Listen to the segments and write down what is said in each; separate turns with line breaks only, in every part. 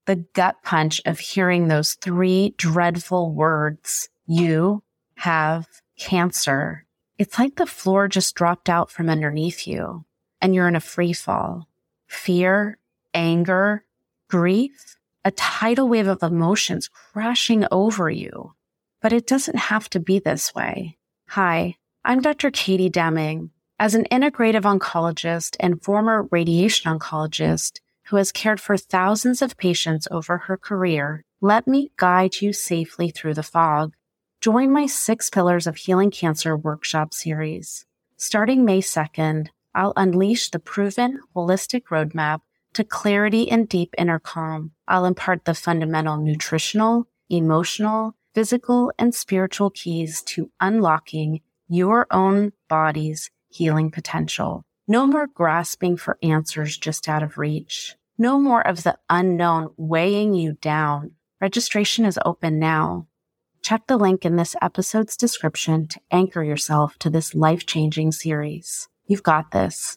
The gut punch of hearing those three dreadful words, you have cancer. It's like the floor just dropped out from underneath you and you're in a free fall. Fear, anger, grief, a tidal wave of emotions crashing over you. But it doesn't have to be this way. Hi, I'm Dr. Katie Deming. As an integrative oncologist and former radiation oncologist who has cared for thousands of patients over her career, let me guide you safely through the fog. Join my 6 Pillars of Healing Cancer workshop series. Starting May 2nd, I'll unleash the proven holistic roadmap to clarity and deep inner calm. I'll impart the fundamental nutritional, emotional, physical, and spiritual keys to unlocking your own body's healing potential. No more grasping for answers just out of reach. No more of the unknown weighing you down. Registration is open now. Check the link in this episode's description to anchor yourself to this life-changing series. You've got this.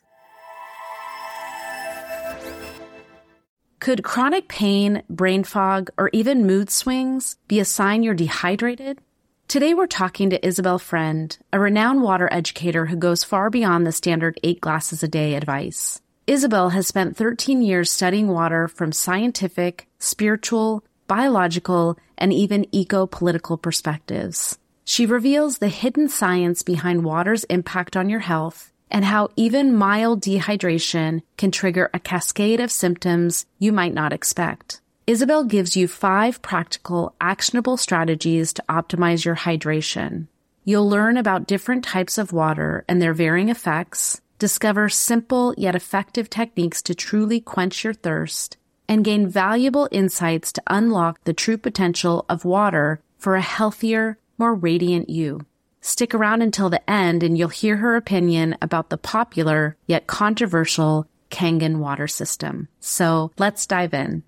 Could chronic pain, brain fog, or even mood swings be a sign you're dehydrated? Today we're talking to Isabel Friend, a renowned water educator who goes far beyond the standard 8 glasses a day advice. Isabel has spent 13 years studying water from scientific, spiritual, biological, and even eco-political perspectives. She reveals the hidden science behind water's impact on your health and how even mild dehydration can trigger a cascade of symptoms you might not expect. Isabel gives you 5 practical, actionable strategies to optimize your hydration. You'll learn about different types of water and their varying effects, discover simple yet effective techniques to truly quench your thirst, and gain valuable insights to unlock the true potential of water for a healthier, more radiant you. Stick around until the end and you'll hear her opinion about the popular yet controversial Kangen water system. So let's dive in.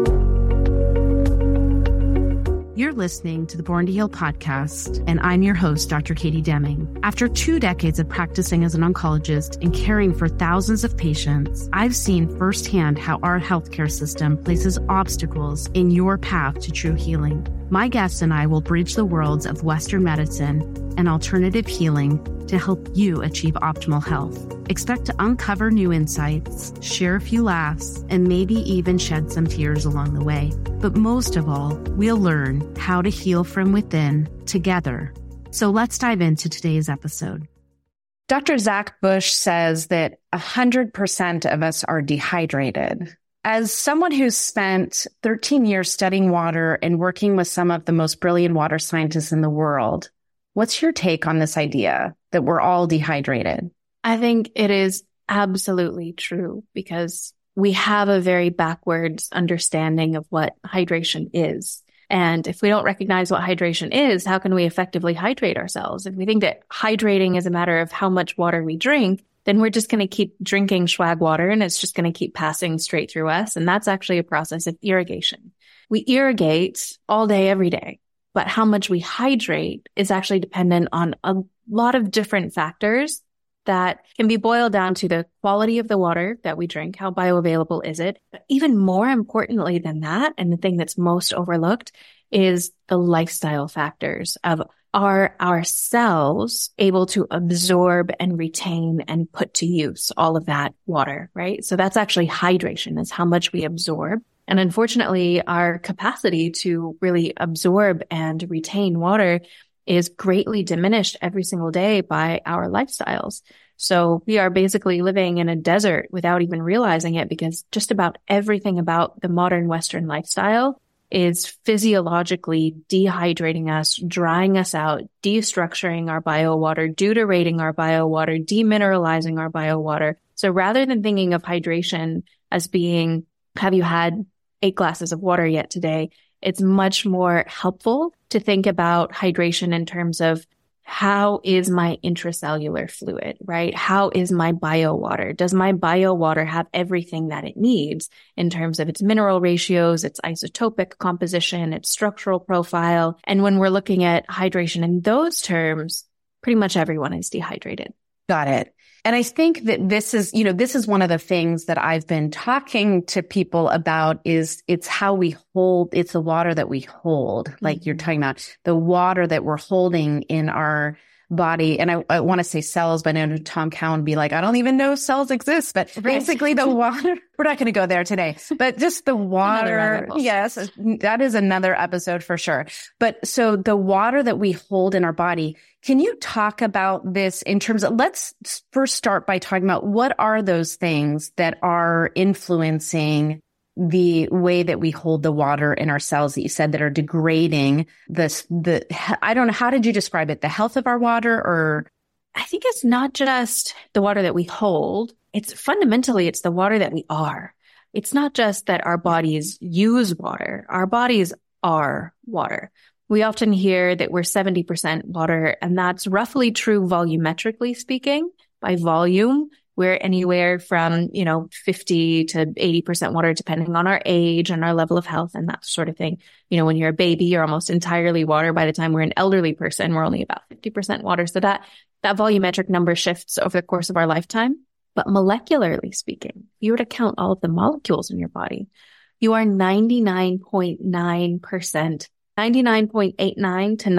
You're listening to the Born to Heal podcast, and I'm your host, Dr. Katie Deming. After 2 decades of practicing as an oncologist and caring for thousands of patients, I've seen firsthand how our healthcare system places obstacles in your path to true healing. My guests and I will bridge the worlds of Western medicine and alternative healing to help you achieve optimal health. Expect to uncover new insights, share a few laughs, and maybe even shed some tears along the way. But most of all, we'll learn how to heal from within together. So let's dive into today's episode. Dr. Zach Bush says that 100% of us are dehydrated. As someone who's spent 13 years studying water and working with some of the most brilliant water scientists in the world, what's your take on this idea that we're all dehydrated?
I think it is absolutely true because we have a very backwards understanding of what hydration is. And if we don't recognize what hydration is, how can we effectively hydrate ourselves? If we think that hydrating is a matter of how much water we drink, then we're just going to keep drinking swag water and it's just going to keep passing straight through us. And that's actually a process of irrigation. We irrigate all day, every day. But how much we hydrate is actually dependent on a lot of different factors that can be boiled down to the quality of the water that we drink. How bioavailable is it? But even more importantly than that, and the thing that's most overlooked, is the lifestyle factors of are our cells able to absorb and retain and put to use all of that water, right? So that's actually hydration, is how much we absorb. And unfortunately, our capacity to really absorb and retain water is greatly diminished every single day by our lifestyles. So we are basically living in a desert without even realizing it, because just about everything about the modern Western lifestyle is physiologically dehydrating us, drying us out, destructuring our biowater, deuterating our biowater, demineralizing our biowater. So rather than thinking of hydration as being, have you had 8 glasses of water yet today? It's much more helpful to think about hydration in terms of how is my intracellular fluid, right? How is my biowater? Does my biowater have everything that it needs in terms of its mineral ratios, its isotopic composition, its structural profile? And when we're looking at hydration in those terms, pretty much everyone is dehydrated.
Got it. And I think that this is one of the things that I've been talking to people about is it's the water that we hold. Like you're talking about the water that we're holding in our body. And I want to say cells, but I know Tom Cowan would be like, I don't even know cells exist, but basically the water, we're not going to go there today, but just the water. Yes, that is another episode for sure. But so the water that we hold in our body, can you talk about this in terms of, let's first start by talking about what are those things that are influencing the way that we hold the water in our cells that you said that are degrading I don't know, how did you describe it? The health of our water? Or
I think it's not just the water that we hold. It's fundamentally the water that we are. It's not just that our bodies use water. Our bodies are water. We often hear that we're 70% water, and that's roughly true volumetrically speaking. By volume, we're anywhere from, 50 to 80% water, depending on our age and our level of health and that sort of thing. When you're a baby, you're almost entirely water. By the time we're an elderly person, we're only about 50% water. So that volumetric number shifts over the course of our lifetime. But molecularly speaking, if you were to count all of the molecules in your body, you are 99.9%, 99.89 to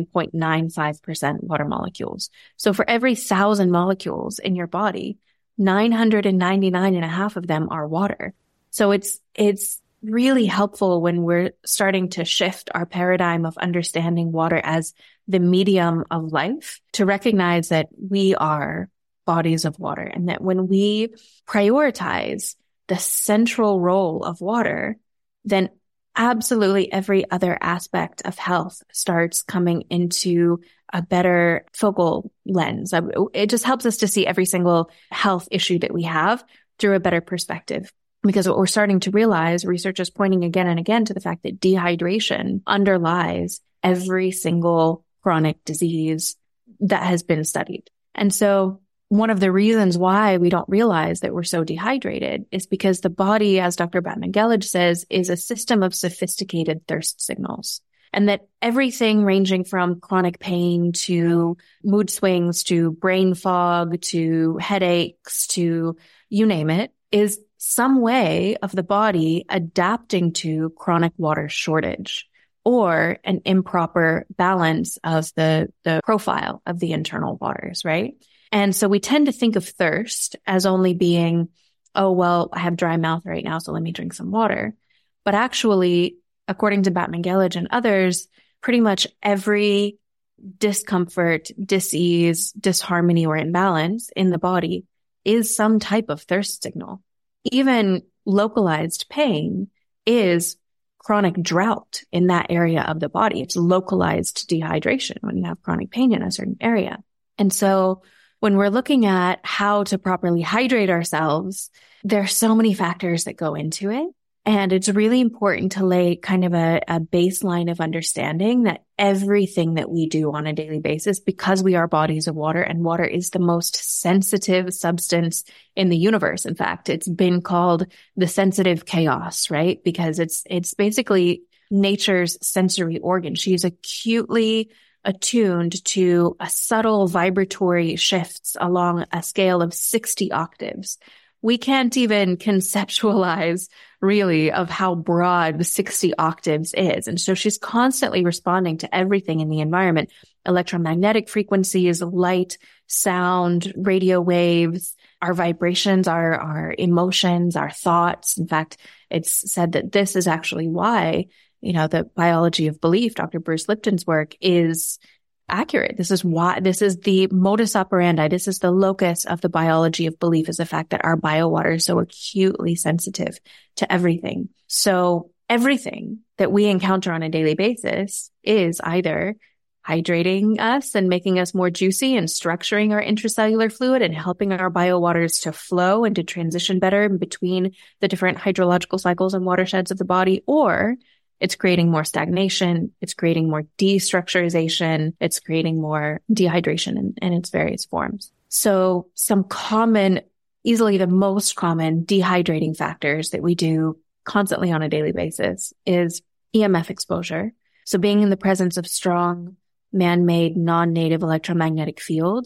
99.95% water molecules. So for every 1,000 molecules in your body, 999 and a half of them are water. So it's really helpful when we're starting to shift our paradigm of understanding water as the medium of life to recognize that we are bodies of water, and that when we prioritize the central role of water, then absolutely every other aspect of health starts coming into a better focal lens. It just helps us to see every single health issue that we have through a better perspective. Because what we're starting to realize, research is pointing again and again to the fact that dehydration underlies every single chronic disease that has been studied. And so one of the reasons why we don't realize that we're so dehydrated is because the body, as Dr. Batman-Gelage says, is a system of sophisticated thirst signals. And that everything ranging from chronic pain to mood swings to brain fog to headaches to you name it is some way of the body adapting to chronic water shortage or an improper balance of the profile of the internal waters, right? And so we tend to think of thirst as only being, oh, well, I have dry mouth right now, so let me drink some water. But actually, according to Batman-Gelage and others, pretty much every discomfort, dis-ease, disharmony, or imbalance in the body is some type of thirst signal. Even localized pain is chronic drought in that area of the body. It's localized dehydration when you have chronic pain in a certain area. And so when we're looking at how to properly hydrate ourselves, there are so many factors that go into it. And it's really important to lay kind of a baseline of understanding that everything that we do on a daily basis, because we are bodies of water, and water is the most sensitive substance in the universe. In fact, it's been called the sensitive chaos, right? Because it's basically nature's sensory organ. She's acutely attuned to a subtle vibratory shifts along a scale of 60 octaves. We can't even conceptualize really of how broad the 60 octaves is. And so she's constantly responding to everything in the environment: electromagnetic frequencies, light, sound, radio waves, our vibrations, our emotions, our thoughts. In fact, it's said that this is actually why, the biology of belief, Dr. Bruce Lipton's work, is accurate. This is the modus operandi. This is the locus of the biology of belief, is the fact that our biowater is so acutely sensitive to everything. So everything that we encounter on a daily basis is either hydrating us and making us more juicy and structuring our intracellular fluid and helping our biowaters to flow and to transition better in between the different hydrological cycles and watersheds of the body, or it's creating more stagnation, it's creating more destructurization, it's creating more dehydration in its various forms. So some common, easily the most common dehydrating factors that we do constantly on a daily basis is EMF exposure. So being in the presence of strong, man-made, non-native electromagnetic fields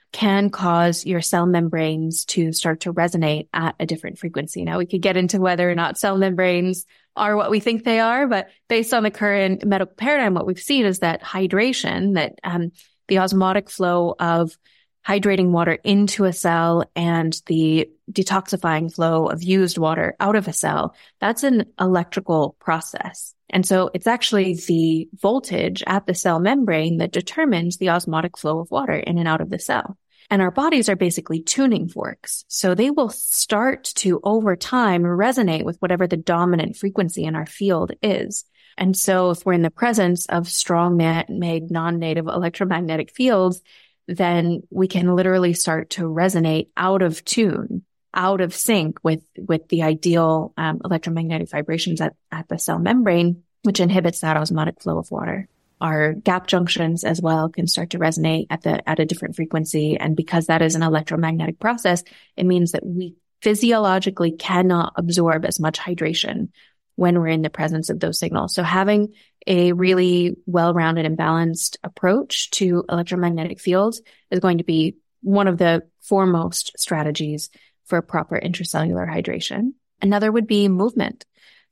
can cause your cell membranes to start to resonate at a different frequency. Now, we could get into whether or not cell membranes are what we think they are, but based on the current medical paradigm, what we've seen is that hydration, that the osmotic flow of hydrating water into a cell and the detoxifying flow of used water out of a cell, that's an electrical process. And so it's actually the voltage at the cell membrane that determines the osmotic flow of water in and out of the cell. And our bodies are basically tuning forks. So they will start to, over time, resonate with whatever the dominant frequency in our field is. And so if we're in the presence of strong man-made non-native electromagnetic fields, then we can literally start to resonate out of tune, out of sync with the ideal electromagnetic vibrations at the cell membrane, which inhibits that osmotic flow of water. Our gap junctions as well can start to resonate at a different frequency. And because that is an electromagnetic process, it means that we physiologically cannot absorb as much hydration when we're in the presence of those signals. So having a really well-rounded and balanced approach to electromagnetic fields is going to be one of the foremost strategies for proper intracellular hydration. Another would be movement.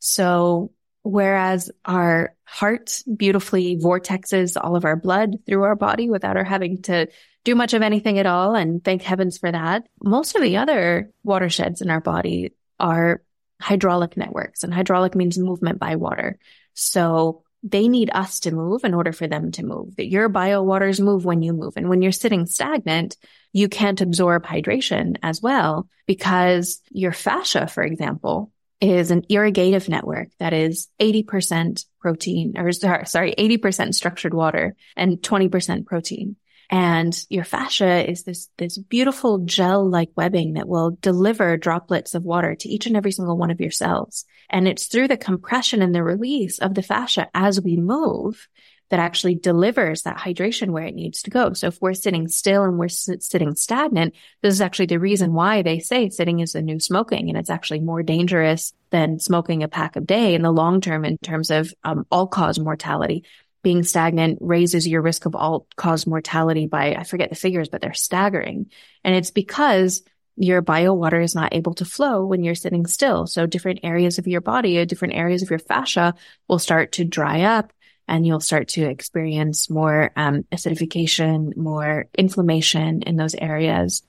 So whereas our heart beautifully vortexes all of our blood through our body without our having to do much of anything at all, and thank heavens for that, most of the other watersheds in our body are hydraulic networks, and hydraulic means movement by water. So they need us to move in order for them to move. That your biowaters move when you move. And when you're sitting stagnant, you can't absorb hydration as well because your fascia, for example, is an irrigative network that is 80% protein, 80% structured water and 20% protein. And your fascia is this beautiful gel-like webbing that will deliver droplets of water to each and every single one of your cells. And it's through the compression and the release of the fascia as we move that actually delivers that hydration where it needs to go. So if we're sitting still and we're sitting stagnant, this is actually the reason why they say sitting is the new smoking. And it's actually more dangerous than smoking a pack a day in the long term in terms of all-cause mortality. Being stagnant raises your risk of all-cause mortality by, I forget the figures, but they're staggering. And it's because your biowater is not able to flow when you're sitting still. So different areas of your body, different areas of your fascia will start to dry up, and you'll start to experience more acidification, more inflammation in those areas.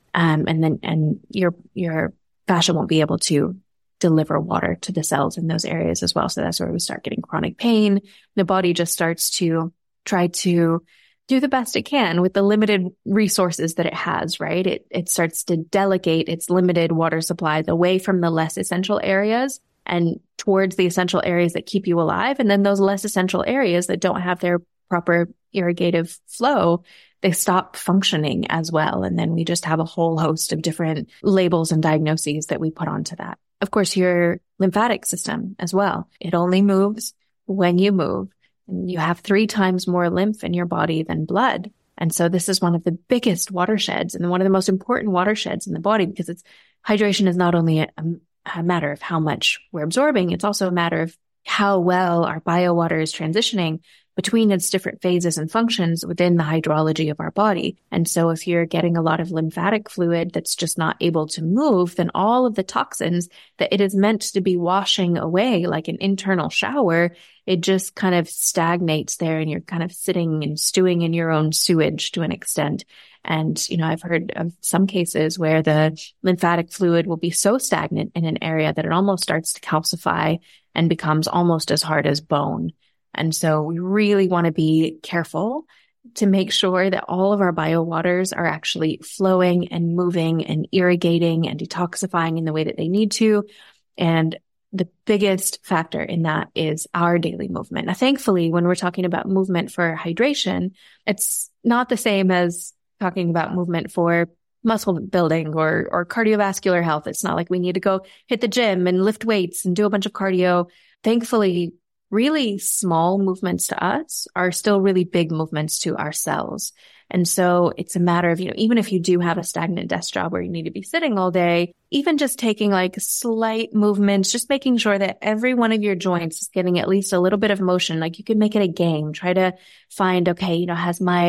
And your fascia won't be able to deliver water to the cells in those areas as well. So that's where we start getting chronic pain. The body just starts to try to do the best it can with the limited resources that it has, right? It starts to delegate its limited water supplies away from the less essential areas and towards the essential areas that keep you alive. And then those less essential areas that don't have their proper irrigative flow, they stop functioning as well. And then we just have a whole host of different labels and diagnoses that we put onto that. Of course, your lymphatic system as well. It only moves when you move. And you have 3 times more lymph in your body than blood. And so this is one of the biggest watersheds and one of the most important watersheds in the body because hydration is not only a matter of how much we're absorbing, it's also a matter of how well our biowater is transitioning between its different phases and functions within the hydrology of our body. And so if you're getting a lot of lymphatic fluid that's just not able to move, then all of the toxins that it is meant to be washing away like an internal shower, it just kind of stagnates there and you're kind of sitting and stewing in your own sewage to an extent. And, I've heard of some cases where the lymphatic fluid will be so stagnant in an area that it almost starts to calcify and becomes almost as hard as bone. And so we really want to be careful to make sure that all of our biowaters are actually flowing and moving and irrigating and detoxifying in the way that they need to. And the biggest factor in that is our daily movement. Now, thankfully, when we're talking about movement for hydration, it's not the same as talking about movement for muscle building or cardiovascular health. It's not like we need to go hit the gym and lift weights and do a bunch of cardio. Thankfully, really small movements to us are still really big movements to our cells. And so it's a matter of, even if you do have a stagnant desk job where you need to be sitting all day, even just taking like slight movements, just making sure that every one of your joints is getting at least a little bit of motion. Like you could make it a game. Try to find, okay, has my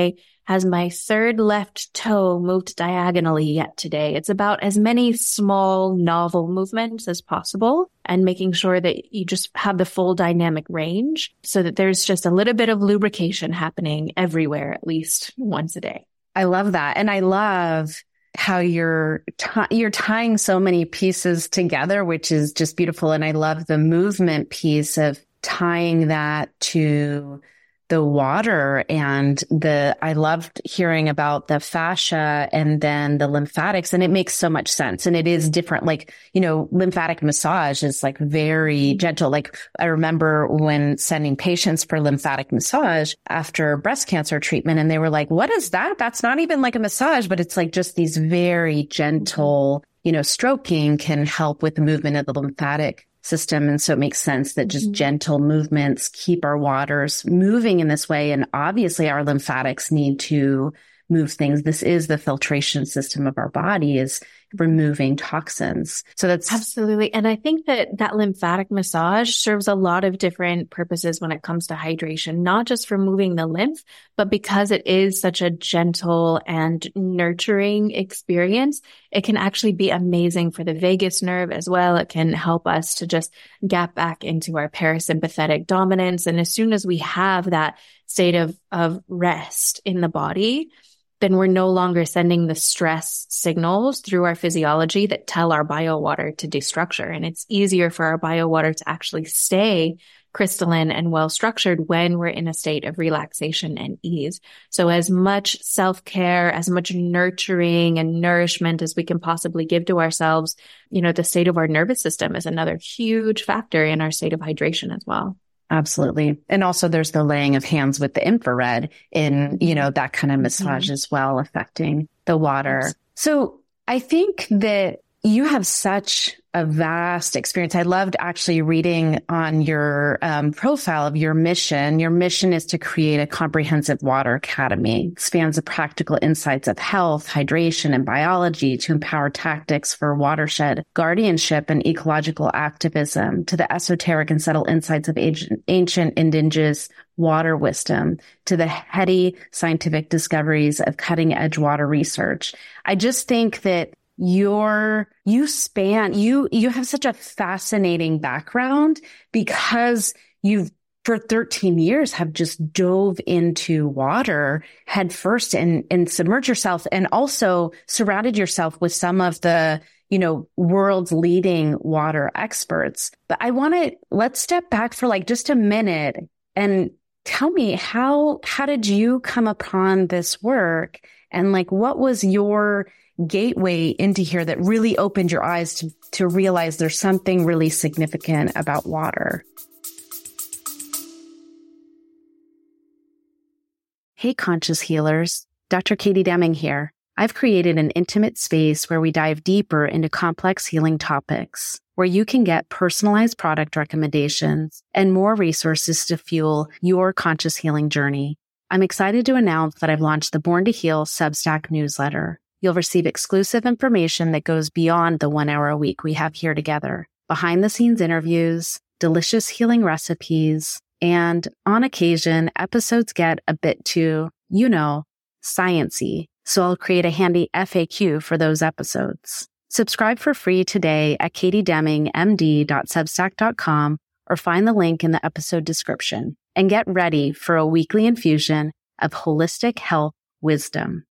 has my third left toe moved diagonally yet today? It's about as many small, novel movements as possible and making sure that you just have the full dynamic range so that there's just a little bit of lubrication happening everywhere, at least once a day.
I love that. And I love how you're tying so many pieces together, which is just beautiful. And I love the movement piece of tying that to the water, and I loved hearing about the fascia and then the lymphatics, and it makes so much sense. And it is different. Like, lymphatic massage is like very gentle. Like I remember when sending patients for lymphatic massage after breast cancer treatment, and they were like, what is that? That's not even like a massage, but it's like just these very gentle, stroking can help with the movement of the lymphatic system. And so it makes sense that just gentle movements keep our waters moving in this way. And obviously our lymphatics need to move things. This is the filtration system of our body, is removing toxins. So that's
absolutely. And I think that lymphatic massage serves a lot of different purposes when it comes to hydration, not just for moving the lymph, but because it is such a gentle and nurturing experience, it can actually be amazing for the vagus nerve as well. It can help us to just gap back into our parasympathetic dominance. And as soon as we have that state of rest in the body, then we're no longer sending the stress signals through our physiology that tell our biowater to destructure. And it's easier for our biowater to actually stay crystalline and well structured when we're in a state of relaxation and ease. So as much self-care, as much nurturing and nourishment as we can possibly give to ourselves, the state of our nervous system is another huge factor in our state of hydration as well.
Absolutely. And also there's the laying of hands with the infrared in, that kind of massage as well, affecting the water. Yes. So I think that you have such a vast experience. I loved actually reading on your profile of your mission. Your mission is to create a comprehensive water academy. It spans the practical insights of health, hydration, and biology to empower tactics for watershed guardianship and ecological activism, to the esoteric and subtle insights of ancient indigenous water wisdom, to the heady scientific discoveries of cutting edge water research. I just think that you have such a fascinating background because you've for 13 years have just dove into water head first and submerged yourself, and also surrounded yourself with some of the, world's leading water experts. But let's step back for like just a minute and tell me how did you come upon this work, and like what was your gateway into here that really opened your eyes to realize there's something really significant about water? Hey, conscious healers. Dr. Katie Deming here. I've created an intimate space where we dive deeper into complex healing topics, where you can get personalized product recommendations and more resources to fuel your conscious healing journey. I'm excited to announce that I've launched the Born to Heal Substack newsletter. You'll receive exclusive information that goes beyond the 1 hour a week we have here together. Behind the scenes interviews, delicious healing recipes, and on occasion, episodes get a bit too, science-y. So I'll create a handy FAQ for those episodes. Subscribe for free today at katiedemingmd.substack.com or find the link in the episode description, and get ready for a weekly infusion of holistic health wisdom.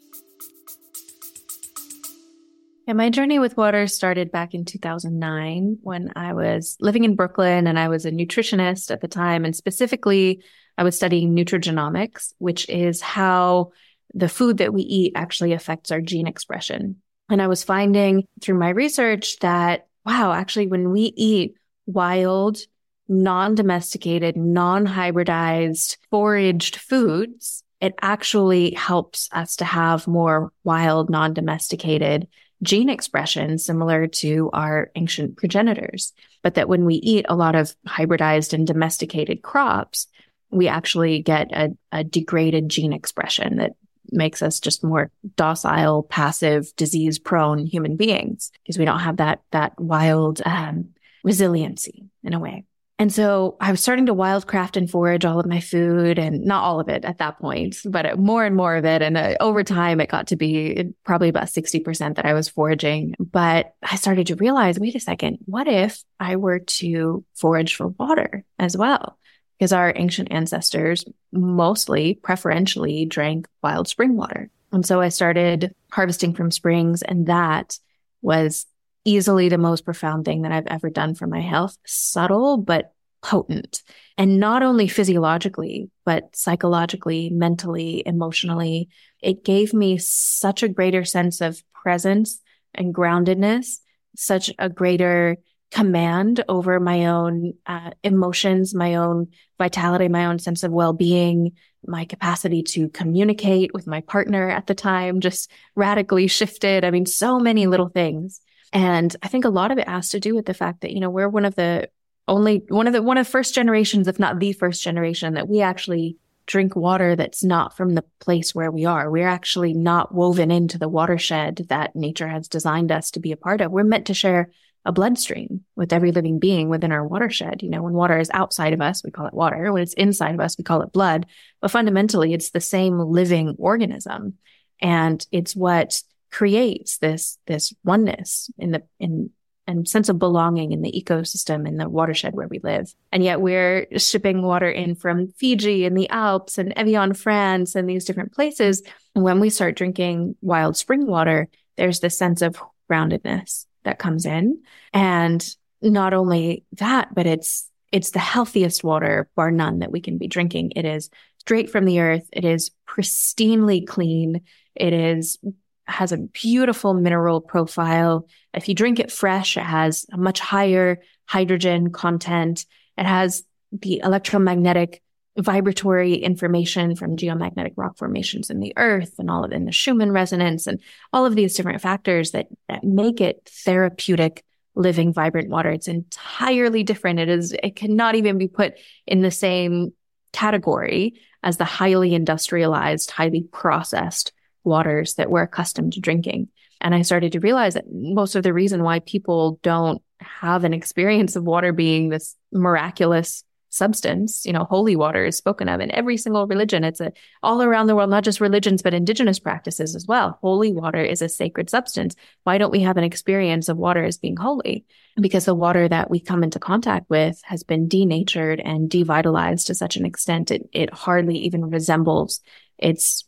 And my journey with water started back in 2009 when I was living in Brooklyn, and I was a nutritionist at the time. And specifically, I was studying nutrigenomics, which is how the food that we eat actually affects our gene expression. And I was finding through my research that, wow, actually, when we eat wild, non-domesticated, non-hybridized, foraged foods, it actually helps us to have more wild, non-domesticated gene expression similar to our ancient progenitors. But that when we eat a lot of hybridized and domesticated crops, we actually get a degraded gene expression that makes us just more docile, passive, disease-prone human beings because we don't have that wild resiliency in a way. And so I was starting to wildcraft and forage all of my food, and not all of it at that point, but more and more of it. And over time, it got to be probably about 60% that I was foraging. But I started to realize, wait a second, what if I were to forage for water as well? Because our ancient ancestors mostly preferentially drank wild spring water. And so I started harvesting from springs, and that was easily the most profound thing that I've ever done for my health. Subtle, but potent. And not only physiologically, but psychologically, mentally, emotionally. It gave me such a greater sense of presence and groundedness, such a greater command over my own emotions, my own vitality, my own sense of well-being, my capacity to communicate with my partner at the time just radically shifted. I mean, so many little things. And I think a lot of it has to do with the fact that, we're one of the first generations, if not the first generation, that we actually drink water that's not from the place where we are. We're actually not woven into the watershed that nature has designed us to be a part of. We're meant to share a bloodstream with every living being within our watershed. When water is outside of us, we call it water. When it's inside of us, we call it blood. But fundamentally, it's the same living organism. And it's what creates this oneness and sense of belonging in the ecosystem, in the watershed where we live. And yet we're shipping water in from Fiji and the Alps and Evian, France, and these different places. And when we start drinking wild spring water, there's this sense of groundedness that comes in. And not only that, but it's the healthiest water, bar none, that we can be drinking. It is straight from the earth. It is pristinely clean. It has a beautiful mineral profile. If you drink it fresh, it has a much higher hydrogen content. It has the electromagnetic vibratory information from geomagnetic rock formations in the earth and all of it in the Schumann resonance and all of these different factors that make it therapeutic, living, vibrant water. It's entirely different. It cannot even be put in the same category as the highly industrialized, highly processed waters that we're accustomed to drinking. And I started to realize that most of the reason why people don't have an experience of water being this miraculous substance, holy water is spoken of in every single religion. It's all around the world, not just religions, but indigenous practices as well. Holy water is a sacred substance. Why don't we have an experience of water as being holy? Because the water that we come into contact with has been denatured and devitalized to such an extent it hardly even resembles its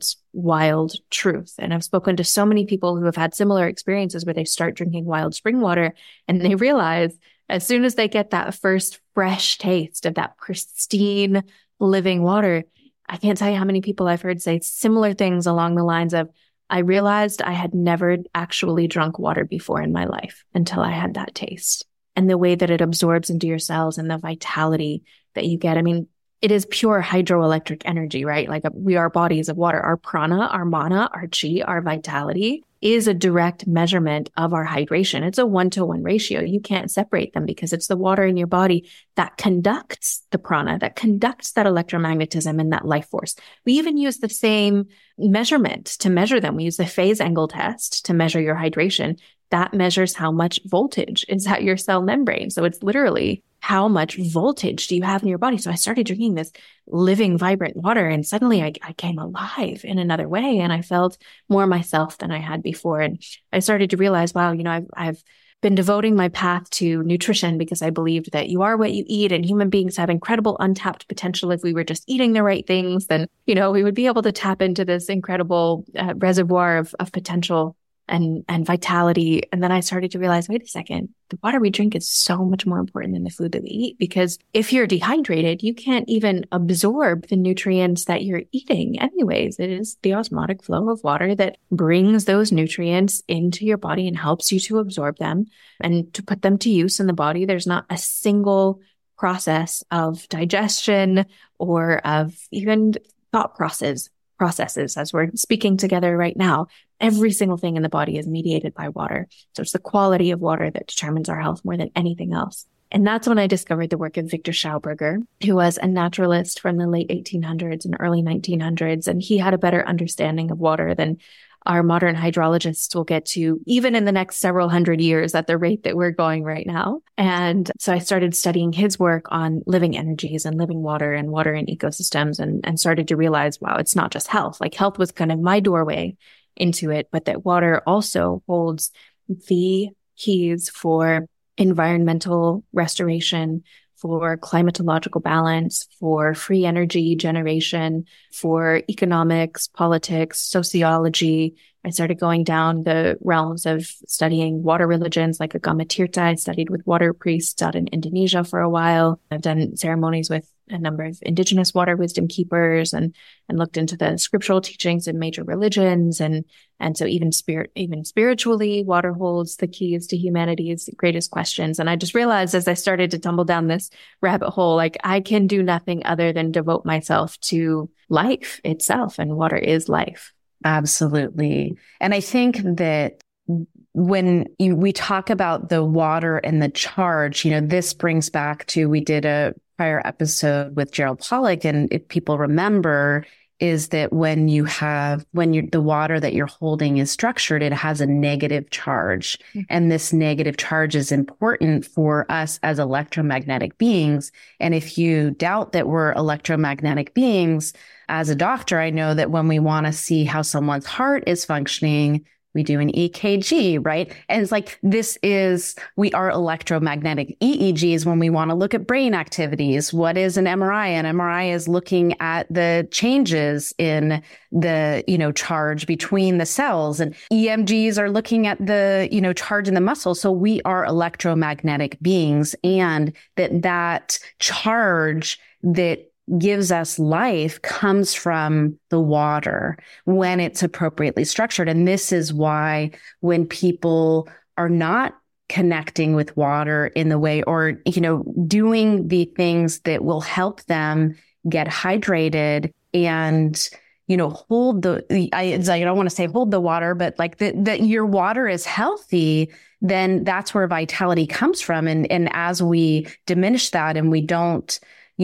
wild truth. And I've spoken to so many people who have had similar experiences where they start drinking wild spring water and they realize as soon as they get that first fresh taste of that pristine living water, I can't tell you how many people I've heard say similar things along the lines of, I realized I had never actually drunk water before in my life until I had that taste. And the way that it absorbs into your cells and the vitality that you get. I mean, it is pure hydroelectric energy, right? Like we are bodies of water. Our prana, our mana, our chi, our vitality is a direct measurement of our hydration. It's a 1-to-1 ratio. You can't separate them because it's the water in your body that conducts the prana, that conducts that electromagnetism and that life force. We even use the same measurement to measure them. We use the phase angle test to measure your hydration. That measures how much voltage is at your cell membrane. So it's literally how much voltage do you have in your body? So I started drinking this living, vibrant water, and suddenly I came alive in another way, and I felt more myself than I had before. And I started to realize, wow, I've been devoting my path to nutrition because I believed that you are what you eat, and human beings have incredible untapped potential. If we were just eating the right things, then, we would be able to tap into this incredible reservoir of potential and vitality. And then I started to realize, wait a second, the water we drink is so much more important than the food that we eat, because if you're dehydrated, you can't even absorb the nutrients that you're eating anyways. It is the osmotic flow of water that brings those nutrients into your body and helps you to absorb them and to put them to use in the body. There's not a single process of digestion or of even thought processes as we're speaking together right now. Every single thing in the body is mediated by water. So it's the quality of water that determines our health more than anything else. And that's when I discovered the work of Victor Schauberger, who was a naturalist from the late 1800s and early 1900s. And he had a better understanding of water than our modern hydrologists will get to, even in the next several hundred years at the rate that we're going right now. And so I started studying his work on living energies and living water and water in ecosystems, and started to realize, wow, it's not just health. Like health was kind of my doorway into it, but that water also holds the keys for environmental restoration, for climatological balance, for free energy generation, for economics, politics, sociology. I started going down the realms of studying water religions like Agama Tirta. I studied with water priests out in Indonesia for a while. I've done ceremonies with a number of indigenous water wisdom keepers, and looked into the scriptural teachings of major religions. And so even spiritually, water holds the keys to humanity's greatest questions. And I just realized as I started to tumble down this rabbit hole, like I can do nothing other than devote myself to life itself, and water is life.
Absolutely. And I think that when we talk about the water and the charge, this brings back to, we did a prior episode with Gerald Pollack, and if people remember, is that when the water that you're holding is structured, it has a negative charge. Mm-hmm. And this negative charge is important for us as electromagnetic beings. And if you doubt that we're electromagnetic beings, as a doctor, I know that when we want to see how someone's heart is functioning, we do an EKG, right? And it's like, we are electromagnetic. EEGs when we want to look at brain activities. What is an MRI? An MRI is looking at the changes in the, charge between the cells, and EMGs are looking at the, charge in the muscle. So we are electromagnetic beings, and that charge that gives us life comes from the water when it's appropriately structured. And this is why when people are not connecting with water in the way, or, doing the things that will help them get hydrated and, hold I don't want to say hold the water, but like that your water is healthy, then that's where vitality comes from. And as we diminish that and we don't,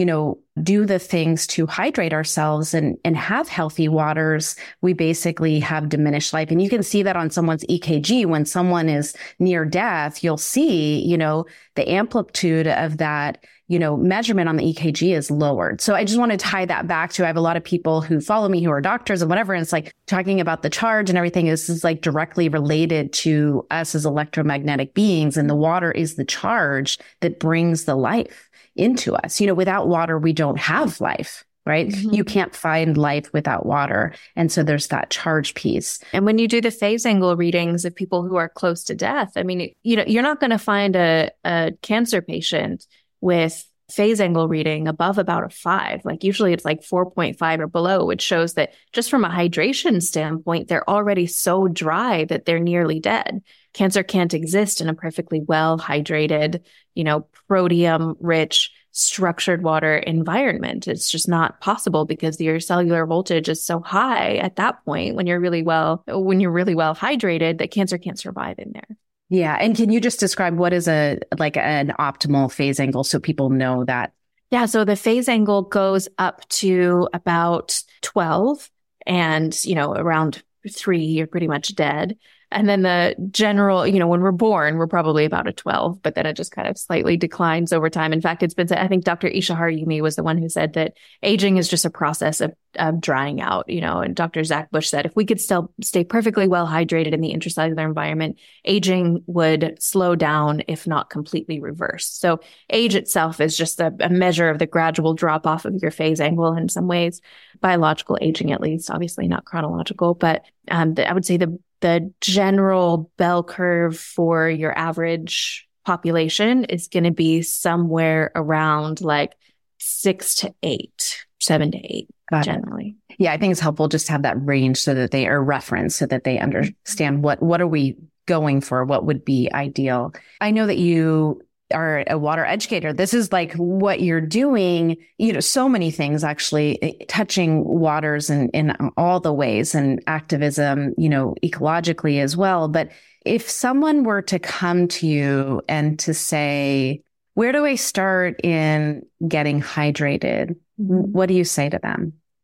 do the things to hydrate ourselves and have healthy waters, we basically have diminished life. And you can see that on someone's EKG. When someone is near death, you'll see, the amplitude of that, measurement on the EKG is lowered. So I just want to tie that back to, I have a lot of people who follow me who are doctors and whatever. And it's like talking about the charge and everything is like directly related to us as electromagnetic beings. And the water is the charge that brings the life into us. Without water, we don't have life, right? Mm-hmm. You can't find life without water. And so there's that charge piece.
And when you do the phase angle readings of people who are close to death, I mean, you're not going to find a cancer patient with phase angle reading above about a 5. Like usually it's like 4.5 or below, which shows that just from a hydration standpoint, they're already so dry that they're nearly dead. Cancer can't exist in a perfectly well hydrated, proteum rich, structured water environment. It's just not possible because your cellular voltage is so high at that point when you're really well hydrated that cancer can't survive in there.
Yeah. And can you just describe what is an optimal phase angle so people know that?
Yeah. So the phase angle goes up to about 12, and, around 3, you're pretty much dead. And then the general, when we're born, we're probably about a 12, but then it just kind of slightly declines over time. In fact, it's been said, I think Dr. Ishihara Yumi was the one who said that aging is just a process of drying out, and Dr. Zach Bush said, if we could still stay perfectly well hydrated in the intracellular environment, aging would slow down, if not completely reverse. So age itself is just a measure of the gradual drop off of your phase angle in some ways, biological aging, at least, obviously not chronological, but I would say the general bell curve for your average population is going to be somewhere around like 6 to 8, 7 to 8, generally.
Yeah, I think it's helpful just to have that range so that they are referenced, so that they understand what are we going for, what would be ideal. I know that you are a water educator. This is like what you're doing, so many things actually touching waters in all the ways, and activism, ecologically as well. But if someone were to come to you and to say, where do I start in getting hydrated? What do you say to them?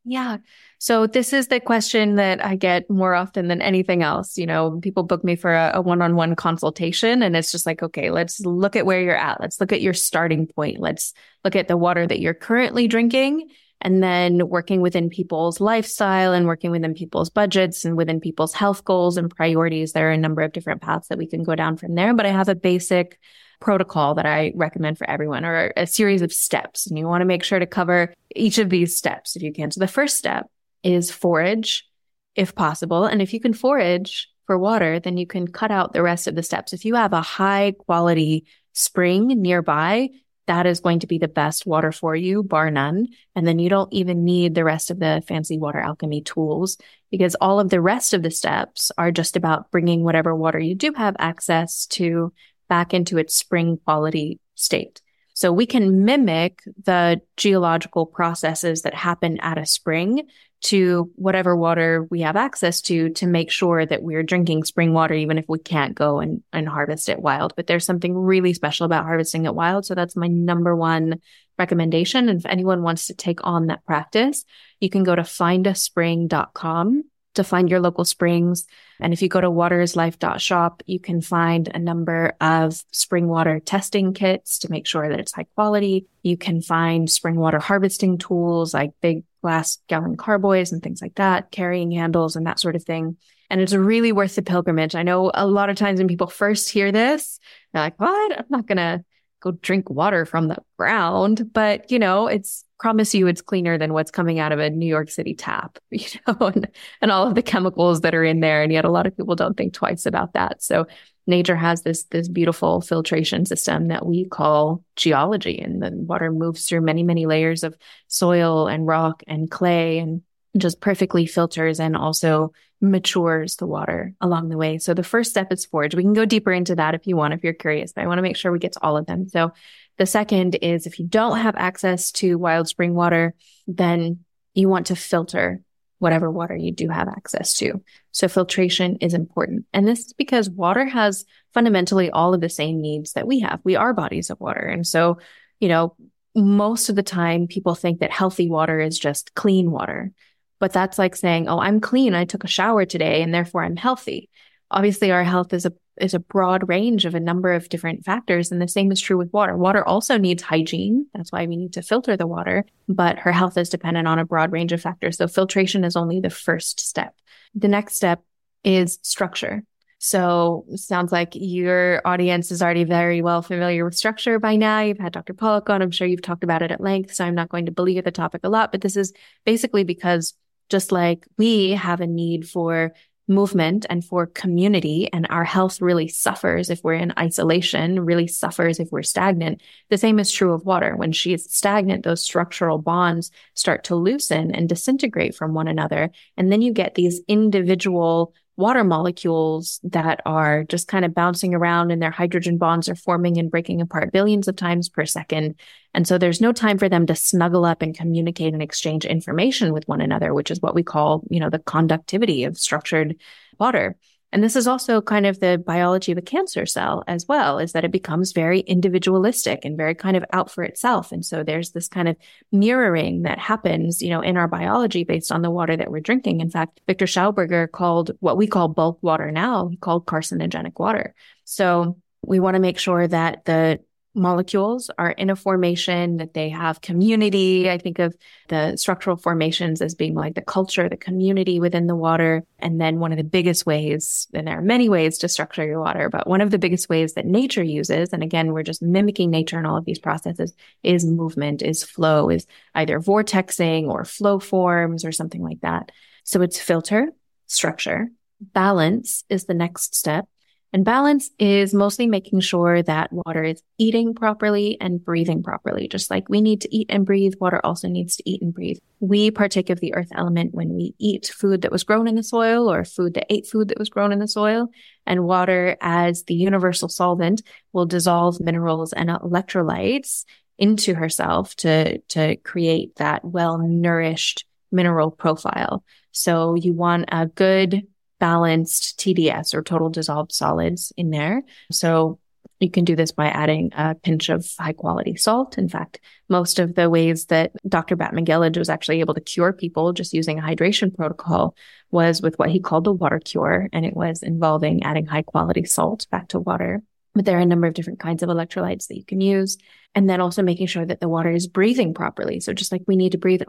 Yeah. So this is the question that I get more often than anything else. People book me for a one-on-one consultation, and it's just like, okay, let's look at where you're at. Let's look at your starting point. Let's look at the water that you're currently drinking, and then working within people's lifestyle and working within people's budgets and within people's health goals and priorities. There are a number of different paths that we can go down from there, but I have a basic protocol that I recommend for everyone, or a series of steps. And you want to make sure to cover each of these steps if you can. So the first step is forage if possible. And if you can forage for water, then you can cut out the rest of the steps. If you have a high quality spring nearby, that is going to be the best water for you, bar none. And then you don't even need the rest of the fancy water alchemy tools, because all of the rest of the steps are just about bringing whatever water you do have access to back into its spring quality state. So we can mimic the geological processes that happen at a spring to whatever water we have access to make sure that we're drinking spring water, even if we can't go and harvest it wild. But there's something really special about harvesting it wild. So that's my number one recommendation. And if anyone wants to take on that practice, you can go to findaspring.com to find your local springs. And if you go to waterislife.shop, you can find a number of spring water testing kits to make sure that it's high quality. You can find spring water harvesting tools like big glass gallon carboys and things like that, carrying handles and that sort of thing. And it's really worth the pilgrimage. I know a lot of times when people first hear this, they're like, what? I'm not going to go drink water from the ground. But, promise you it's cleaner than what's coming out of a New York City tap, and all of the chemicals that are in there. And yet a lot of people don't think twice about that. So nature has this beautiful filtration system that we call geology, and the water moves through many, many layers of soil and rock and clay and just perfectly filters and also matures the water along the way. So the first step is forage. We can go deeper into that if you want, if you're curious, but I want to make sure we get to all of them. So the second is, if you don't have access to wild spring water, then you want to filter whatever water you do have access to. So filtration is important. And this is because water has fundamentally all of the same needs that we have. We are bodies of water. And so, most of the time people think that healthy water is just clean water. But that's like saying, oh, I'm clean. I took a shower today and therefore I'm healthy. Obviously, our health is a broad range of a number of different factors. And the same is true with water. Water also needs hygiene. That's why we need to filter the water. But her health is dependent on a broad range of factors. So filtration is only the first step. The next step is structure. So it sounds like your audience is already very well familiar with structure by now. You've had Dr. Pollack on. I'm sure you've talked about it at length. So I'm not going to belabor the topic a lot. But this is basically because just like we have a need for movement and for community, and our health really suffers if we're in isolation, really suffers if we're stagnant. The same is true of water. When she is stagnant, those structural bonds start to loosen and disintegrate from one another. And then you get these individual water molecules that are just kind of bouncing around, and their hydrogen bonds are forming and breaking apart billions of times per second. And so there's no time for them to snuggle up and communicate and exchange information with one another, which is what we call, the conductivity of structured water. And this is also kind of the biology of a cancer cell as well, is that it becomes very individualistic and very kind of out for itself. And so there's this kind of mirroring that happens, in our biology based on the water that we're drinking. In fact, Victor Schauberger called what we call bulk water now, he called carcinogenic water. So we want to make sure that the molecules are in a formation, that they have community. I think of the structural formations as being like the culture, the community within the water. And then one of the biggest ways, and there are many ways to structure your water, but one of the biggest ways that nature uses, and again, we're just mimicking nature in all of these processes, is movement, is flow, is either vortexing or flow forms or something like that. So it's filter, structure. Balance is the next step. And balance is mostly making sure that water is eating properly and breathing properly. Just like we need to eat and breathe, water also needs to eat and breathe. We partake of the earth element when we eat food that was grown in the soil, or food that ate food that was grown in the soil. And water, as the universal solvent, will dissolve minerals and electrolytes into herself to create that well-nourished mineral profile. So you want a good balanced TDS, or total dissolved solids, in there. So You can do this by adding a pinch of high quality salt. In fact, most of the ways that Dr. Batmanghelidj was actually able to cure people just using a hydration protocol was with what he called the water cure. And it was involving adding high quality salt back to water. But there are a number of different kinds of electrolytes that you can use. And then also making sure that the water is breathing properly. So just like we need to breathe,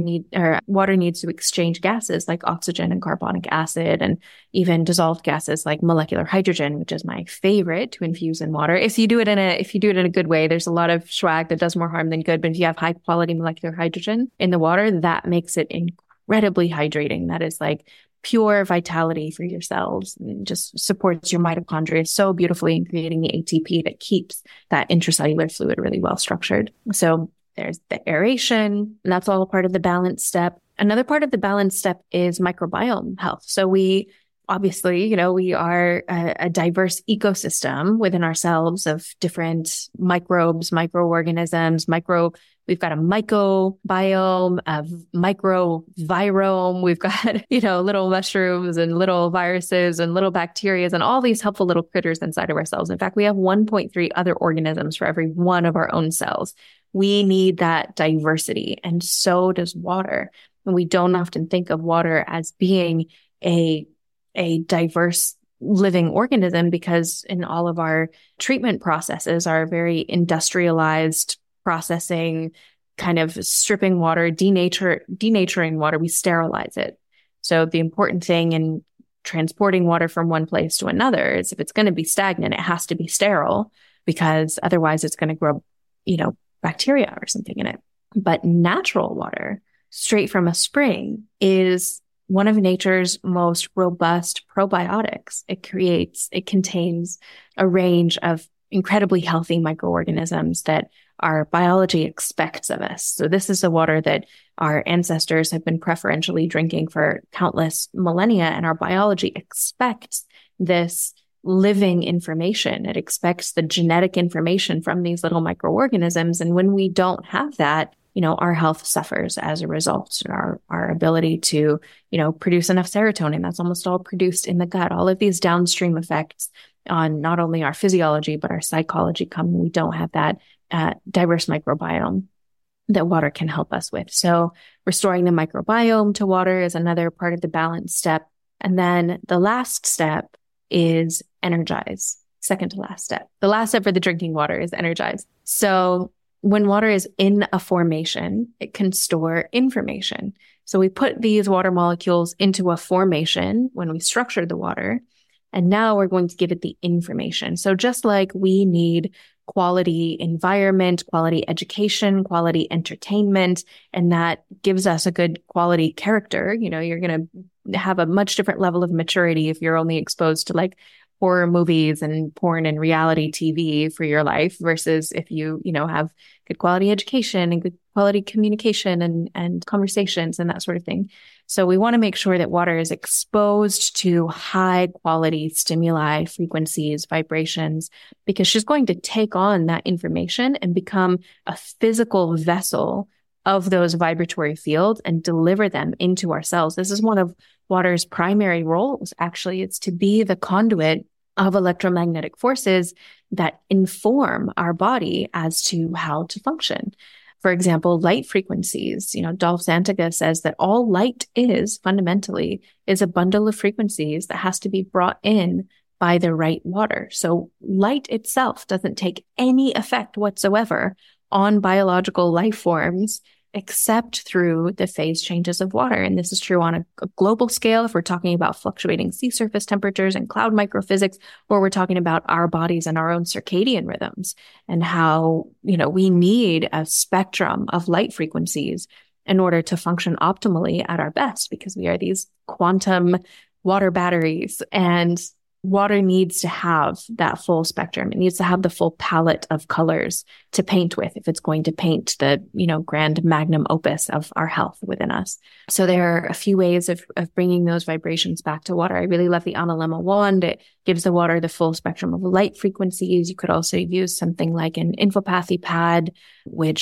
water needs to exchange gases like oxygen and carbonic acid, and even dissolved gases like molecular hydrogen, which is my favorite to infuse in water. If you do it in a good way, there's a lot of swag that does more harm than good. But if you have high quality molecular hydrogen in the water, that makes it incredibly hydrating. That is like pure vitality for your cells, and just supports your mitochondria so beautifully in creating the ATP that keeps that intracellular fluid really well structured. So there's the aeration, and that's all a part of the balance step. Another part of the balance step is microbiome health. So we obviously, we are a diverse ecosystem within ourselves of different microbes, microorganisms, we've got a mycobiome, a microvirome. We've got, little mushrooms and little viruses and little bacteria and all these helpful little critters inside of ourselves. In fact, we have 1.3 other organisms for every one of our own cells. We need that diversity, and so does water. And we don't often think of water as being a diverse living organism, because in all of our treatment processes are very industrialized processing, kind of stripping water, denaturing water. We sterilize it. So the important thing in transporting water from one place to another is, if it's going to be stagnant, it has to be sterile, because otherwise it's going to grow, bacteria or something in it. But natural water, straight from a spring, is one of nature's most robust probiotics. It contains a range of incredibly healthy microorganisms that our biology expects of us. So this is the water that our ancestors have been preferentially drinking for countless millennia, and our biology expects this living information. It expects the genetic information from these little microorganisms. And when we don't have that, our health suffers as a result. Our ability to, produce enough serotonin, that's almost all produced in the gut. All of these downstream effects on not only our physiology, but our psychology come when we don't have that diverse microbiome that water can help us with. So restoring the microbiome to water is another part of the balance step. And then the last step is energize. Second to last step. The last step for the drinking water is energize. So when water is in a formation, it can store information. So we put these water molecules into a formation when we structured the water, and now we're going to give it the information. So just like we need quality environment, quality education, quality entertainment, and that gives us a good quality character, you're going to have a much different level of maturity if you're only exposed to like horror movies and porn and reality TV for your life, versus if you, have good quality education and good quality communication and conversations and that sort of thing. So we want to make sure that water is exposed to high quality stimuli, frequencies, vibrations, because she's going to take on that information and become a physical vessel of those vibratory fields and deliver them into our cells. This is one of water's primary roles, actually. It's to be the conduit of electromagnetic forces that inform our body as to how to function. For example, light frequencies. Dolph Zantiga says that all light fundamentally is a bundle of frequencies that has to be brought in by the right water. So light itself doesn't take any effect whatsoever on biological life forms except through the phase changes of water. And this is true on a global scale if we're talking about fluctuating sea surface temperatures and cloud microphysics, or we're talking about our bodies and our own circadian rhythms, and how, we need a spectrum of light frequencies in order to function optimally at our best, because we are these quantum water batteries, and water needs to have that full spectrum. It needs to have the full palette of colors to paint with if it's going to paint the, grand magnum opus of our health within us. So there are a few ways of bringing those vibrations back to water. I really love the Analemma wand. It gives the water the full spectrum of light frequencies. You could also use something like an infopathy pad, which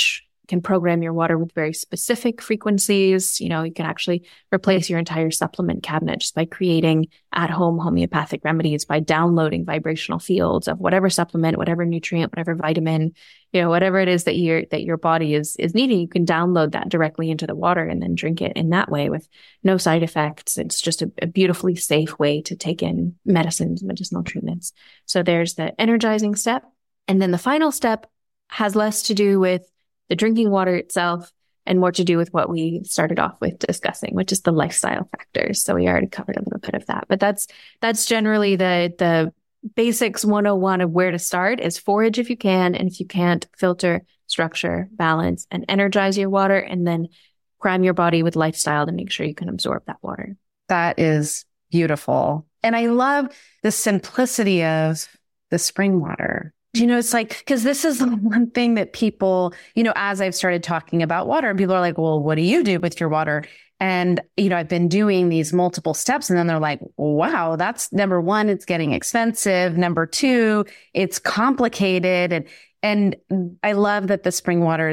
can program your water with very specific frequencies. You can actually replace your entire supplement cabinet just by creating at-home homeopathic remedies, by downloading vibrational fields of whatever supplement, whatever nutrient, whatever vitamin, whatever it is that your body is needing. You can download that directly into the water and then drink it in that way with no side effects. It's just a beautifully safe way to take in medicines, medicinal treatments. So there's the energizing step. And then the final step has less to do with the drinking water itself and more to do with what we started off with discussing, which is the lifestyle factors. So we already covered a little bit of that, but that's generally the basics 101 of where to start is forage if you can. And if you can't, filter, structure, balance, and energize your water, and then prime your body with lifestyle to make sure you can absorb that water.
That is beautiful. And I love the simplicity of the spring water. It's like, because this is the one thing that people, as I've started talking about water, people are like, well, what do you do with your water? And, I've been doing these multiple steps, and then they're like, wow, that's number one, it's getting expensive. Number two, it's complicated. And I love that the spring water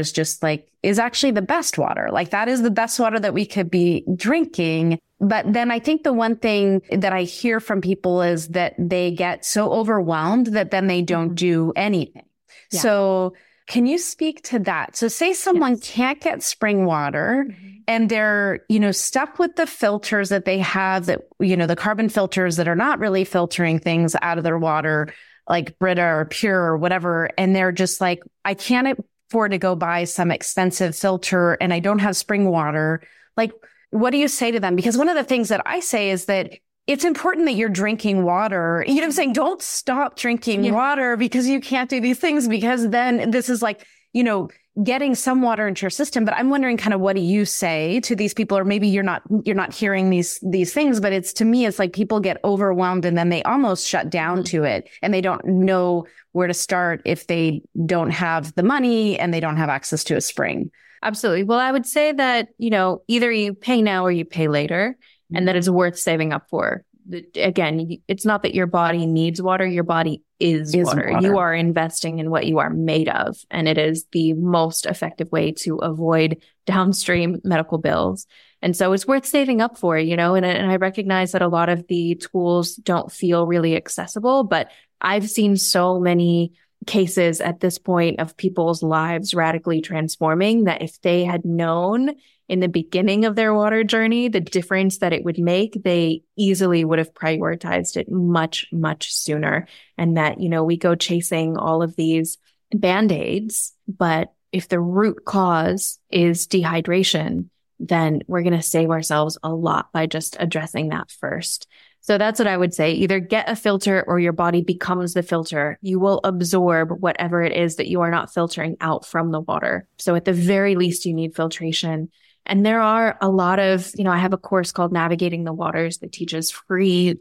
is actually the best water. Like that is the best water that we could be drinking. But then I think the one thing that I hear from people is that they get so overwhelmed that then they don't do anything. Yeah. So can you speak to that? So say someone can't get spring water and they're, stuck with the filters that they have that, the carbon filters that are not really filtering things out of their water, like Brita or Pure or whatever. And they're just like, I can't afford to go buy some expensive filter and I don't have spring water. Like, what do you say to them? Because one of the things that I say is that it's important that you're drinking water. I'm saying? Don't stop drinking water because you can't do these things, because then this is like, getting some water into your system. But I'm wondering kind of what do you say to these people? Or maybe you're not hearing these things, but to me, it's like people get overwhelmed and then they almost shut down to it and they don't know where to start if they don't have the money and they don't have access to a spring.
Absolutely. Well, I would say that, either you pay now or you pay later, and that it's worth saving up for. Again, it's not that your body needs water. Your body is water. You are investing in what you are made of. And it is the most effective way to avoid downstream medical bills. And so it's worth saving up for, and I recognize that a lot of the tools don't feel really accessible, but I've seen so many cases at this point of people's lives radically transforming that if they had known in the beginning of their water journey the difference that it would make, they easily would have prioritized it much, much sooner. And that, we go chasing all of these band-aids, but if the root cause is dehydration, then we're going to save ourselves a lot by just addressing that first. So that's what I would say. Either get a filter or your body becomes the filter. You will absorb whatever it is that you are not filtering out from the water. So at the very least, you need filtration. And there are a lot of, I have a course called Navigating the Waters that teaches free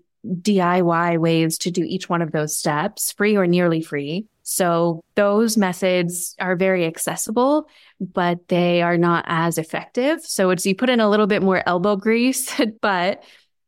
DIY ways to do each one of those steps, free or nearly free. So those methods are very accessible, but they are not as effective. So you put in a little bit more elbow grease, but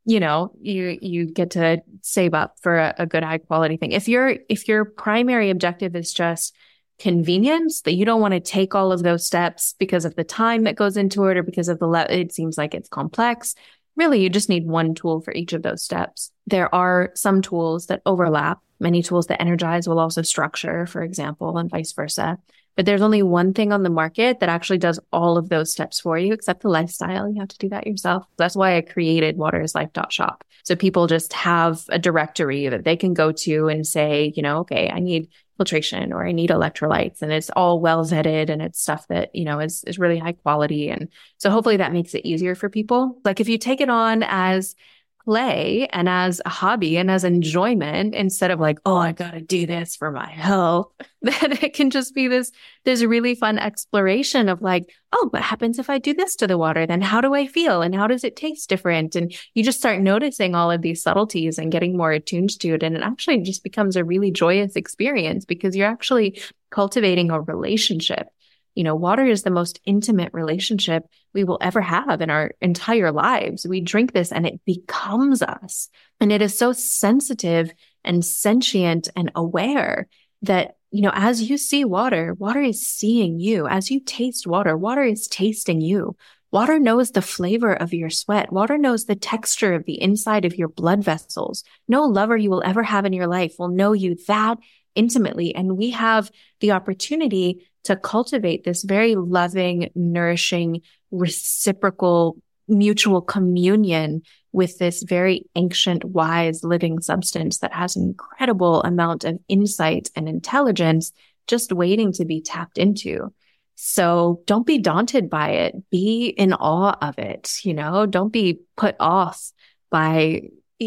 you get to save up for a good high quality thing. If your primary objective is just convenience, that you don't want to take all of those steps because of the time that goes into it or because of it seems like it's complex. Really, you just need one tool for each of those steps. There are some tools that overlap. Many tools that energize will also structure, for example, and vice versa. But there's only one thing on the market that actually does all of those steps for you, except the lifestyle. You have to do that yourself. That's why I created waterislife.shop. So people just have a directory that they can go to and say, okay, I need filtration or I need electrolytes, and it's all well vetted and it's stuff that, is really high quality. And so hopefully that makes it easier for people. Like if you take it on as play and as a hobby and as enjoyment instead of like, oh, I got to do this for my health, then it can just be this really fun exploration of like, oh, what happens if I do this to the water? Then how do I feel? And how does it taste different? And you just start noticing all of these subtleties and getting more attuned to it. And it actually just becomes a really joyous experience because you're actually cultivating a relationship. Water is the most intimate relationship we will ever have in our entire lives. We drink this and it becomes us. And it is so sensitive and sentient and aware that, as you see water, water is seeing you. As you taste water, water is tasting you. Water knows the flavor of your sweat. Water knows the texture of the inside of your blood vessels. No lover you will ever have in your life will know you that intimately. And we have the opportunity to cultivate this very loving, nourishing, reciprocal, mutual communion with this very ancient, wise, living substance that has an incredible amount of insight and intelligence just waiting to be tapped into. So don't be daunted by it. Be in awe of it. Don't be put off by,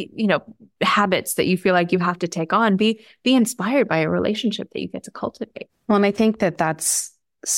habits that you feel like you have to take on. Be inspired by a relationship that you get to cultivate.
Well, and I think that that's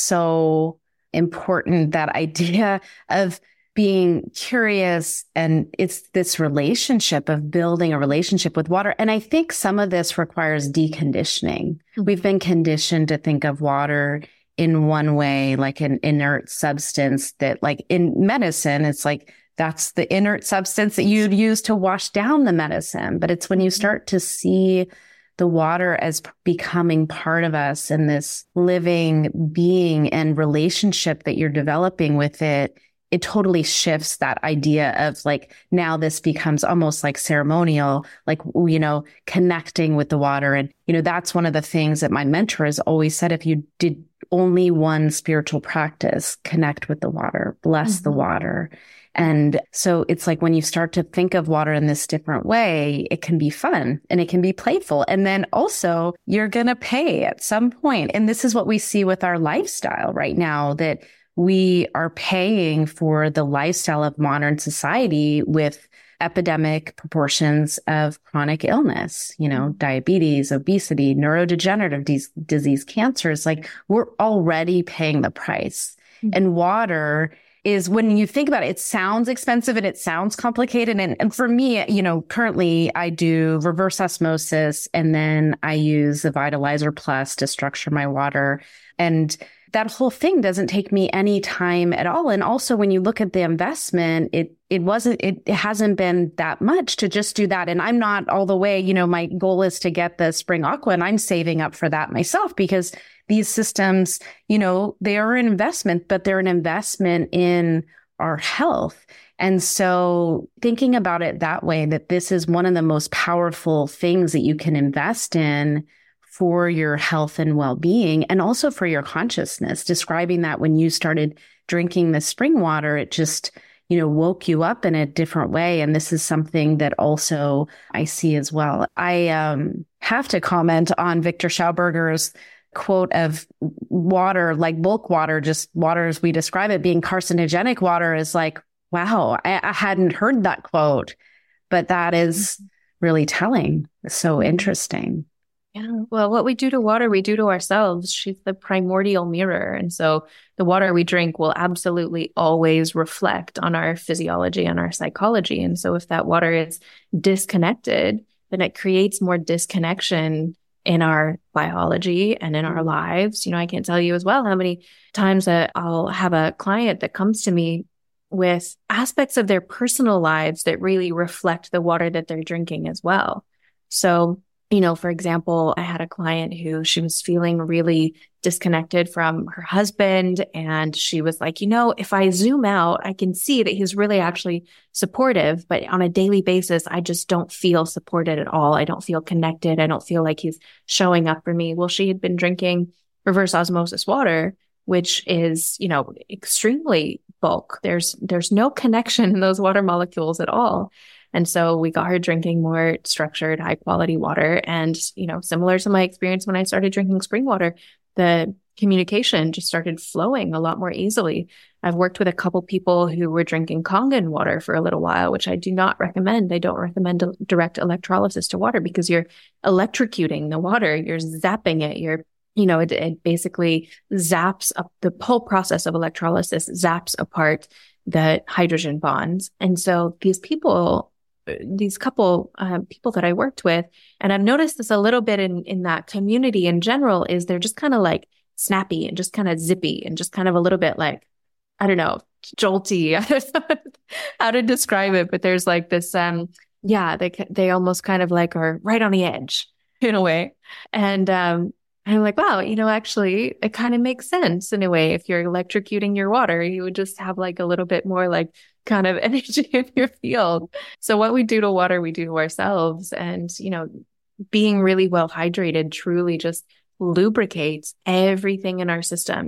so important, that idea of being curious. And it's this relationship of building a relationship with water. And I think some of this requires deconditioning. We've been conditioned to think of water in one way, like an inert substance that, like in medicine, it's like that's the inert substance that you'd use to wash down the medicine. But it's when you start to see the water as becoming part of us and this living being and relationship that you're developing with it, it totally shifts that idea of like, now this becomes almost like ceremonial, like, connecting with the water. And, that's one of the things that my mentor has always said. If you did only one spiritual practice, connect with the water, bless the water. And so it's like when you start to think of water in this different way, it can be fun and it can be playful. And then also you're going to pay at some point. And this is what we see with our lifestyle right now, that we are paying for the lifestyle of modern society with epidemic proportions of chronic illness, diabetes, obesity, neurodegenerative disease, cancers. Like, we're already paying the price. And water is, when you think about it, it sounds expensive and it sounds complicated. And for me, currently I do reverse osmosis, and then I use the Vitalizer Plus to structure my water. And that whole thing doesn't take me any time at all. And also, when you look at the investment, it hasn't been that much to just do that. And I'm not all the way, my goal is to get the Spring Aqua, and I'm saving up for that myself, because these systems, they are an investment, but they're an investment in our health. And so thinking about it that way, that this is one of the most powerful things that you can invest in for your health and well-being, and also for your consciousness. Describing that when you started drinking the spring water, it just, woke you up in a different way. And this is something that also I see as well. I have to comment on Victor Schauberger's quote of water, like bulk water, just water as we describe it, being carcinogenic water, is like, wow, I hadn't heard that quote, but that is really telling. So interesting.
Yeah. Well, what we do to water, we do to ourselves. She's the primordial mirror. And so the water we drink will absolutely always reflect on our physiology and our psychology. And so if that water is disconnected, then it creates more disconnection in our biology and in our lives. I can't tell you as well how many times that I'll have a client that comes to me with aspects of their personal lives that really reflect the water that they're drinking as well. So, for example, I had a client who, she was feeling really disconnected from her husband. And she was like, if I zoom out, I can see that he's really actually supportive, but on a daily basis, I just don't feel supported at all. I don't feel connected. I don't feel like he's showing up for me. Well, she had been drinking reverse osmosis water, which is, extremely bulk. There's no connection in those water molecules at all. And so we got her drinking more structured, high quality water. And, similar to my experience when I started drinking spring water, the communication just started flowing a lot more easily. I've worked with a couple people who were drinking Kangen water for a little while, which I do not recommend. I don't recommend direct electrolysis to water, because you're electrocuting the water. You're zapping it. It basically zaps up the whole process of electrolysis, zaps apart the hydrogen bonds. And so these couple people that I worked with, and I've noticed this a little bit in that community in general, is they're just kind of like snappy and just kind of zippy and just kind of a little bit like, I don't know, jolty. I don't know how to describe it, but there's like this, they almost kind of like are right on the edge in a way. And And I'm like, wow, actually, it kind of makes sense in a way. If you're electrocuting your water, you would just have like a little bit more like kind of energy in your field. So what we do to water, we do to ourselves. And, being really well hydrated truly just lubricates everything in our system.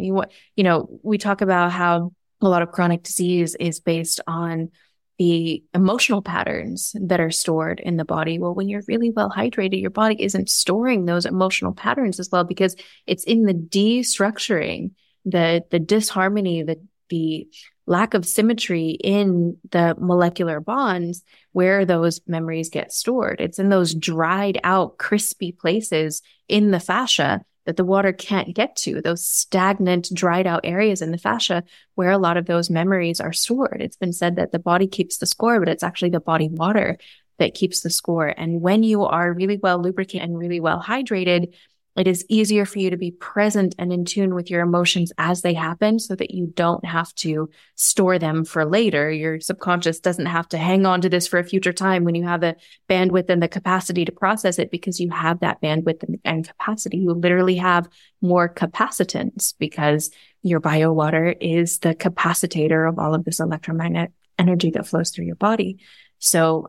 We talk about how a lot of chronic disease is based on the emotional patterns that are stored in the body. Well, when you're really well hydrated, your body isn't storing those emotional patterns as well, because it's in the destructuring, the disharmony, the lack of symmetry in the molecular bonds where those memories get stored. It's in those dried out, crispy places in the fascia that the water can't get to, those stagnant, dried out areas in the fascia where a lot of those memories are stored. It's been said that the body keeps the score, but it's actually the body water that keeps the score. And when you are really well lubricated and really well hydrated, it is easier for you to be present and in tune with your emotions as they happen, so that you don't have to store them for later. Your subconscious doesn't have to hang on to this for a future time when you have the bandwidth and the capacity to process it, because you have that bandwidth and capacity. You literally have more capacitance because your biowater is the capacitator of all of this electromagnetic energy that flows through your body. So,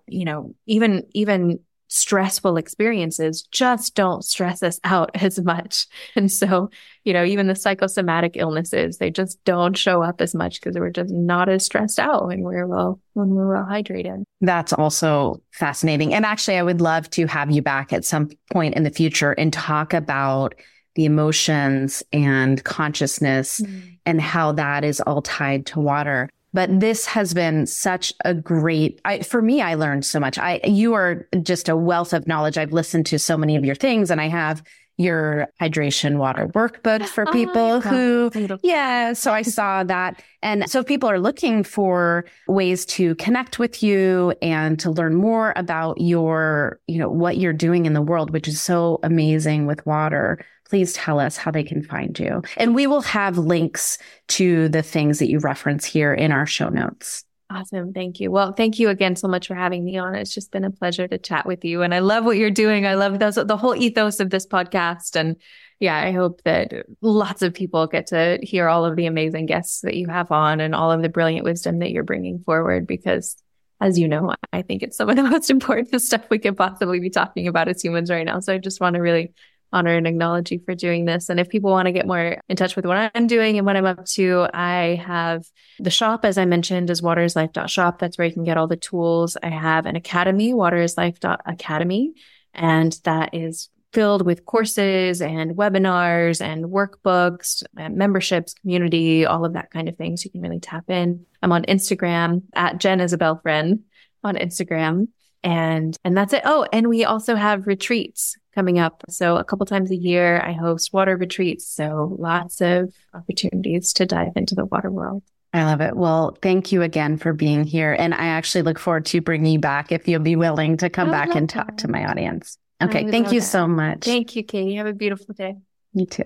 even stressful experiences just don't stress us out as much. And so, even the psychosomatic illnesses, they just don't show up as much because we're just not as stressed out when we're well hydrated.
That's also fascinating. And actually, I would love to have you back at some point in the future and talk about the emotions and consciousness and how that is all tied to water. But this has been such a great, for me, I learned so much. You are just a wealth of knowledge. I've listened to so many of your things, and I have your hydration water workbook for people so I saw that. And so if people are looking for ways to connect with you and to learn more about your, what you're doing in the world, which is so amazing with water, please tell us how they can find you. And we will have links to the things that you reference here in our show notes.
Awesome. Thank you. Well, thank you again so much for having me on. It's just been a pleasure to chat with you. And I love what you're doing. I love the whole ethos of this podcast. And yeah, I hope that lots of people get to hear all of the amazing guests that you have on and all of the brilliant wisdom that you're bringing forward, because as you know, I think it's some of the most important stuff we could possibly be talking about as humans right now. So I just want to really honor and acknowledge you for doing this. And if people want to get more in touch with what I'm doing and what I'm up to, I have the shop, as I mentioned, is waterislife.shop. That's where you can get all the tools. I have an academy, waterislife.academy, and that is filled with courses and webinars and workbooks and memberships, community, all of that kind of thing. So you can really tap in. I'm on Instagram at Jen Isabel Friend on Instagram. And that's it. Oh, and we also have retreats coming up. So a couple times a year, I host water retreats. So lots of opportunities to dive into the water world.
I love it. Well, thank you again for being here. And I actually look forward to bringing you back if you'll be willing to come back and talk to my audience. Okay. Thank you so much.
Thank you, Katie. Have a beautiful day.
You too.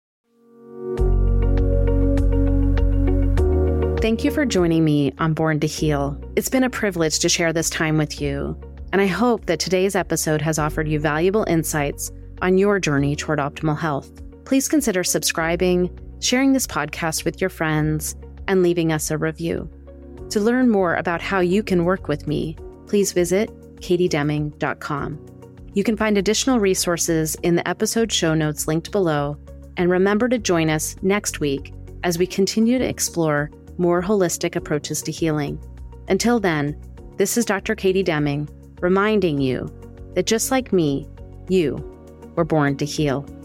Thank you for joining me on Born to Heal. It's been a privilege to share this time with you, and I hope that today's episode has offered you valuable insights on your journey toward optimal health. Please consider subscribing, sharing this podcast with your friends, and leaving us a review. To learn more about how you can work with me, please visit katiedeming.com. You can find additional resources in the episode show notes linked below, and remember to join us next week as we continue to explore more holistic approaches to healing. Until then, this is Dr. Katie Deming, reminding you that just like me, you were born to heal.